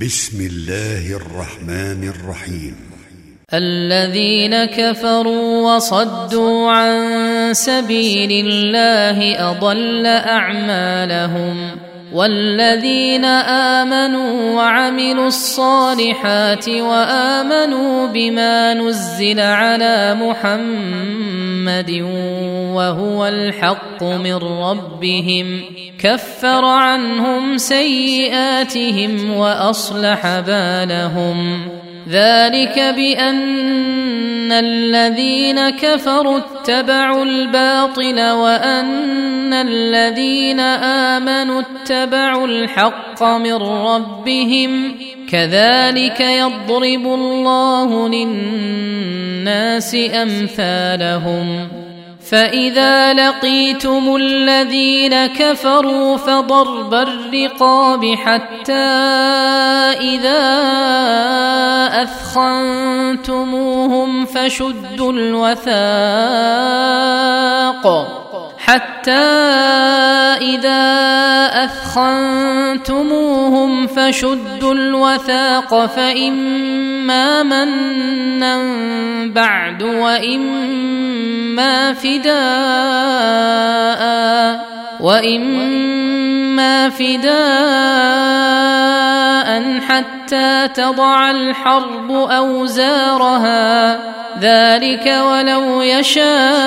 بسم الله الرحمن الرحيم. الذين كفروا وصدوا عن سبيل الله أضل أعمالهم، والذين آمنوا وعملوا الصالحات وآمنوا بما نزل على محمد وهو الحق من ربهم كفر عنهم سيئاتهم وأصلح بالهم. ذلك بأن الذين كفروا اتبعوا الباطل وأن الذين آمنوا اتبعوا الحق من ربهم كذلك يضرب الله للناس أمثالهم. فإذا لقيتم الذين كفروا فضرب الرقاب حتى إذا أثخنتموهم فشدوا الوثاق فإما منا بعد وإما فداء حتى تضع الحرب أوزارها. ذلك ولو يشاء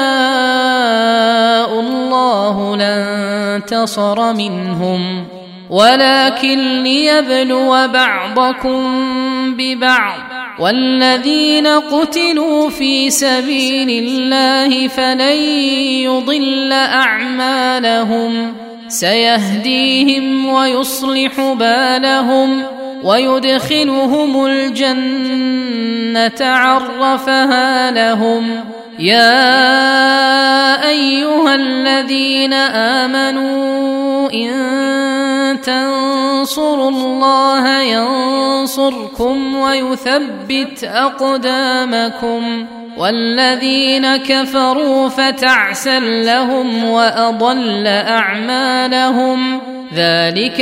الله لانتصر منهم ولكن ليبلو بعضكم ببعض. والذين قتلوا في سبيل الله فلن يضل أعمالهم سيهديهم ويصلح بالهم ويدخلهم الجنة عرفها لهم. يا أيها الذين آمنوا إن تنصروا الله ينصركم ويثبت أقدامكم. والذين كفروا فتعسا لهم وأضل أعمالهم. ذلك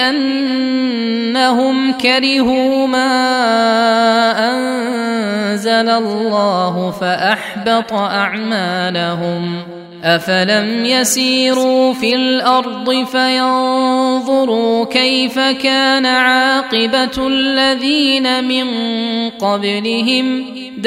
بأنهم كرهوا ما أنزل الله فأحبط أعمالهم. أفلم يسيروا في الأرض فينظروا كيف كان عاقبة الذين من قبلهم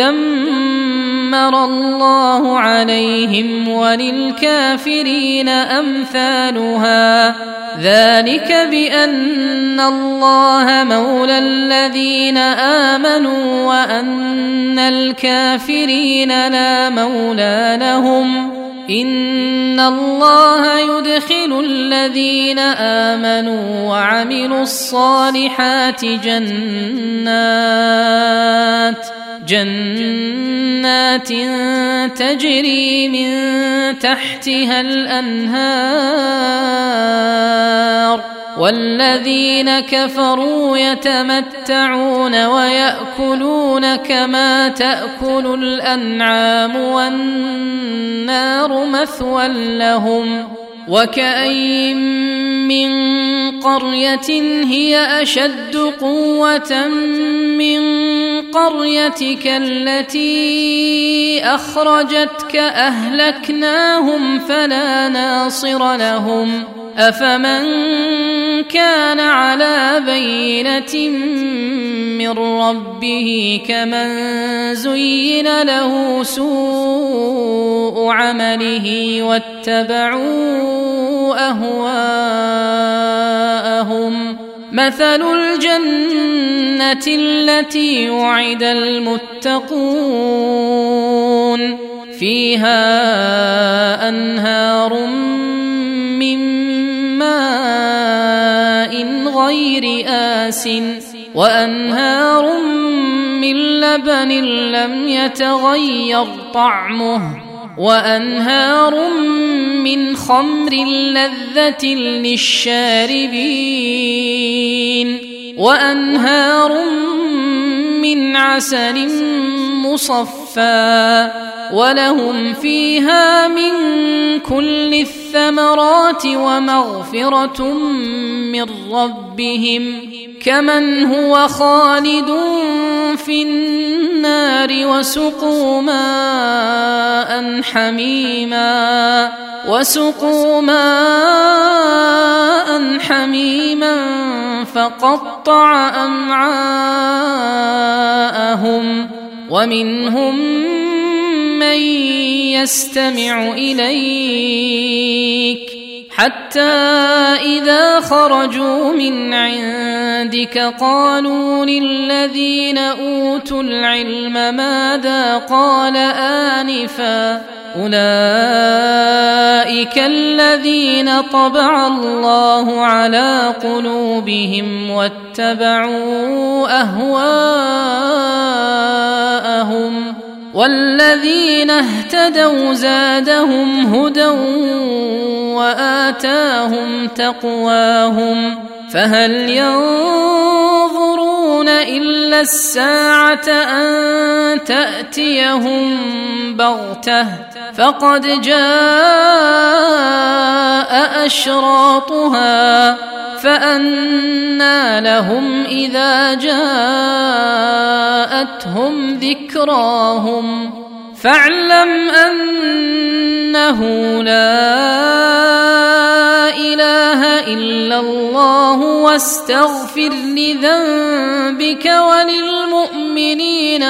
دمر الله عليهم وللكافرين أمثالها. ذلك بأن الله مولى الذين آمنوا وأن الكافرين لا مولى لهم. إن الله يدخل الذين آمنوا وعملوا الصالحات جنات تجري من تحتها الأنهار. والذين كفروا يتمتعون ويأكلون كما تأكل الأنعام والنار مثوى لهم. وكأين من قرية هي أشد قوة من قريتك التي أخرجتك أهلكناهم فلا ناصر لهم. أفمن كان على بينة من ربه كمن زين له سوء عمله واتبعوا أهواءهم. مثل الجنة التي وعد المتقون فيها أنهار من ماء غير آسٍ وأنهار من لبن لم يتغير طعمه وأنهار من خمر لذة للشاربين وأنهار من عسل مصفى ولهم فيها من كل الثمرات ومغفرة من ربهم كمن هو خالد في النار وسقوا ماء حميما فقطع أمعاءهم ومنهم من يستمع إليك حتى إذا خرجوا من عندك قالوا للذين أوتوا العلم ماذا قال آنفا أولئك الذين طبع الله على قلوبهم واتبعوا أهواءهم والذين اهتدوا زادهم هدى وآتاهم تقواهم فهل ينظرون إلا الساعة أن تأتيهم بغتة فقد جاء أشراطها فأنى لهم إذا جاءتهم ذكراهم فاعلم أنه لا إله إلا الله واستغفر لذنبك وللمؤمنين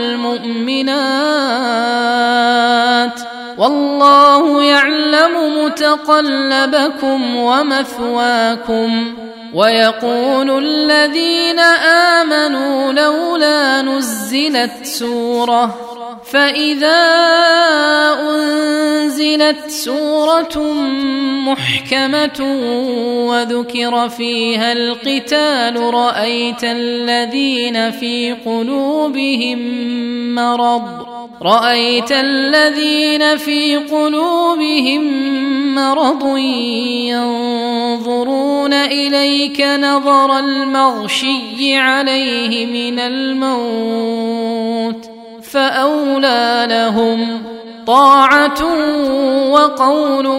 والمؤمنات والله يعلم متقلبكم ومثواكم ويقول الذين آمنوا لولا نزلت سورة فإذا أنزلت سورة محكمة وذكر فيها القتال رأيت الذين في قلوبهم مرض ينظرون إليك نظر المغشي عليه من الموت فأولى لهم طاعة وقول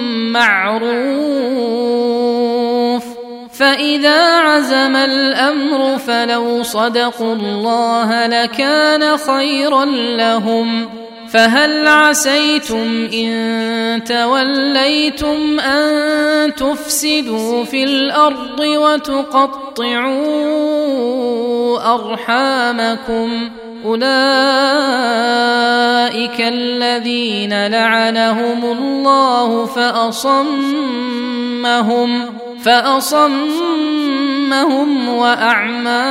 معروف فإذا عزم الأمر فلو صدقوا الله لكان خيرا لهم فهل عسيتم إن توليتم أن تفسدوا في الأرض وتقطعوا أرحامكم أولئك الذين لعنهم الله فأصمهم وأعمى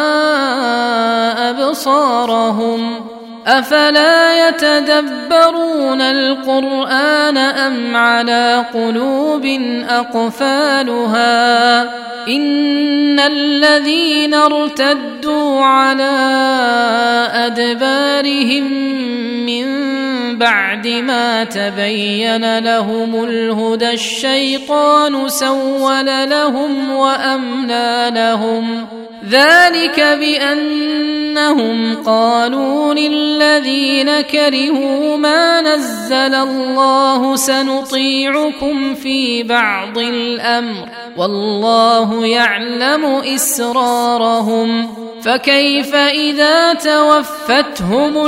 أبصارهم أفلا يتدبرون القرآن أم على قلوب أقفالها إن الذين ارتدوا على أدبارهم من بعد ما تبين لهم الهدى الشيطان سول لهم وأملى لهم ذلك بأنهم قالوا للذين كرهوا ما نزل الله سنطيعكم في بعض الأمر والله يعلم إسرارهم فكيف إذا توفتهم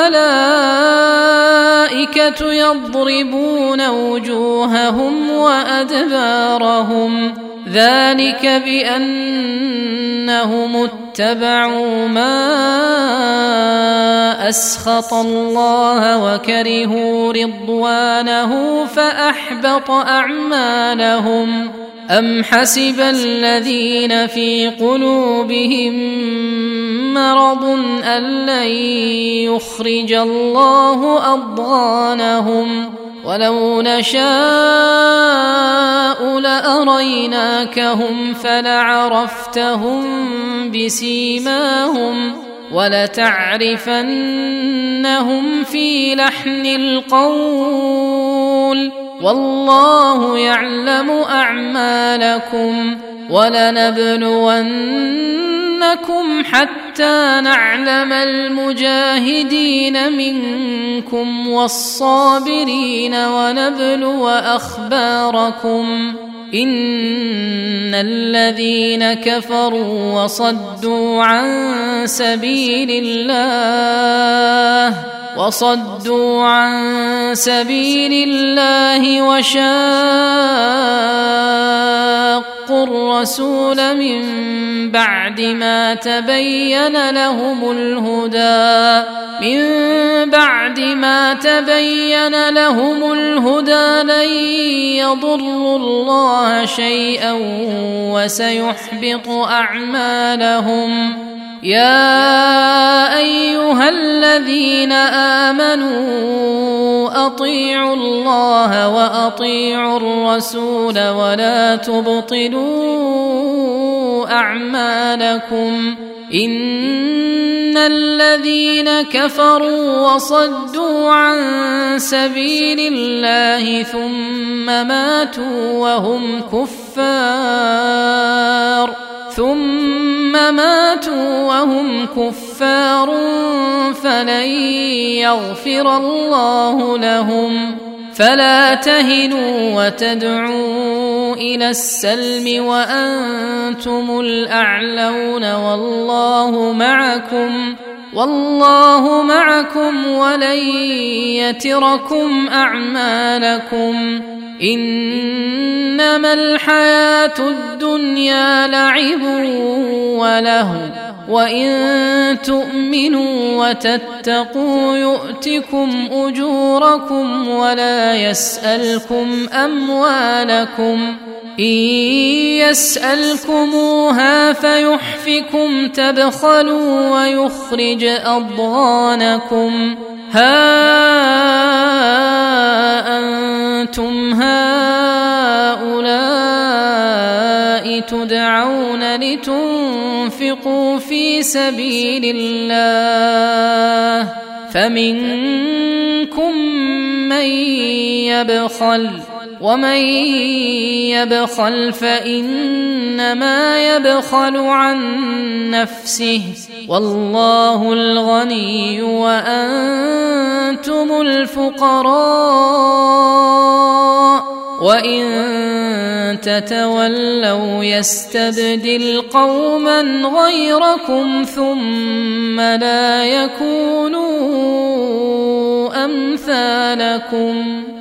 الملائكة يضربون وجوههم وأدبارهم ذلك بأنهم اتبعوا ما أسخط الله وكرهوا رضوانه فأحبط أعمالهم أم حسب الذين في قلوبهم مرض أن لن يخرج الله أضغانهم ولو نشاء لأريناكهم فلعرفتهم بسيماهم ولتعرفنهم في لحن القول والله يعلم أعمالكم ولنبلونكم لنبلونكم حتى نعلم المجاهدين منكم والصابرين ونبلو أخباركم إن الذين كفروا وصدوا عن سبيل الله وشاقوا الرسول من بعد ما تبين لهم الهدى لن يضروا الله شيئا وسيحبط أعمالهم. يا أيها الذين آمنوا أطيعوا الله وأطيعوا الرسول ولا تبطلوا أعمالكم إن الذين كفروا وصدوا عن سبيل الله ثم ماتوا وهم كفار فلن يغفر الله لهم. فلا تهنوا وتدعوا إلى السلم وأنتم الأعلون والله معكم ولن يتركم أعمالكم. إنما الحياة الدنيا لعب ولهو وإن تؤمنوا وتتقوا يؤتكم أجوركم ولا يسألكم أموالكم إن يسألكموها فيحفكم تبخلوا ويخرج أضغانكم. ها أنتم هؤلاء تدعون لتنفقوا في سبيل الله فمنكم من يبخل ومن يبخل فإنما يبخل عن نفسه والله الغني وأنتم الفقراء وإن تتولوا يستبدل قوما غيركم ثم لا يكونوا أمثالكم.